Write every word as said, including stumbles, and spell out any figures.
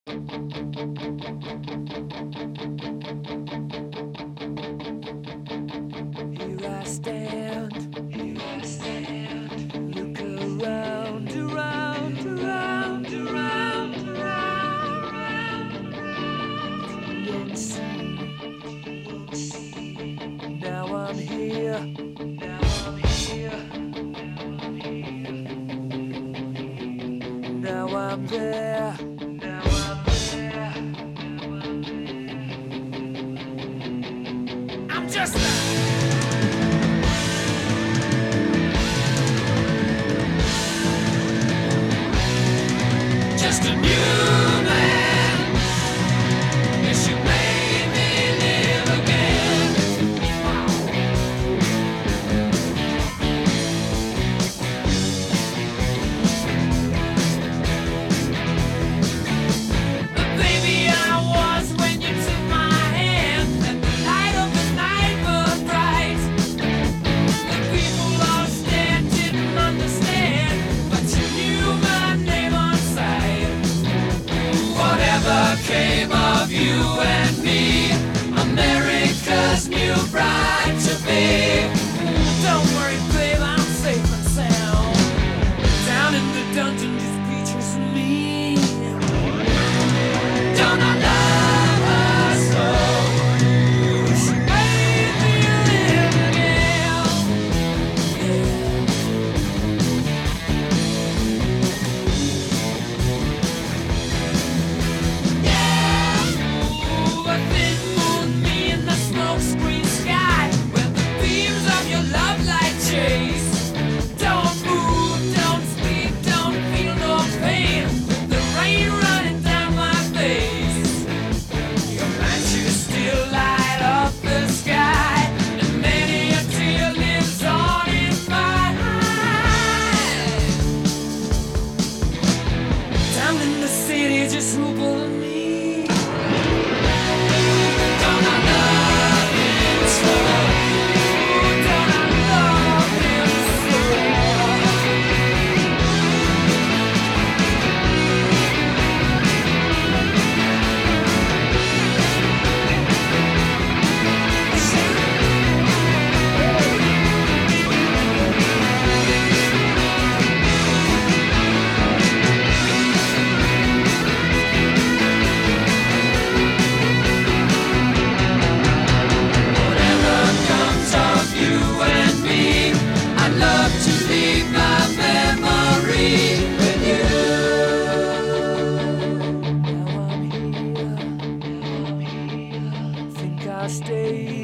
Here I stand, here I stand. Look around, around, around, around, around, around. Won't see, won't see. Now I'm here, now I'm here, now I'm here. Now I'm there, now I'm there, now I'm there. I'm just a Just a new man. Yes, you made me live again. But baby, I was when you took my hand, and the light of the night was bright. The people all stared, didn't understand, but you knew my name on sight. Whatever came of you and me, America's new bride to be. Don't worry, babe, I'm safe and sound. Down in the dungeon, just creatures and me. Don't I love her so? She made me live again. Ooh, a thin moon, me in the smokescreen sky, where the beams of your love light chase. Don't move, don't speak, don't feel no pain. The rain running down my face. Your matches still light up the sky, and many a tear lives on in my eyes. Down in the city, just who pulling me. Don't I love him so? Don't I love him so? Whatever comes of you and me, I'd love to leave my memory with you. Now I'm here, now I'm here. Think I'll stay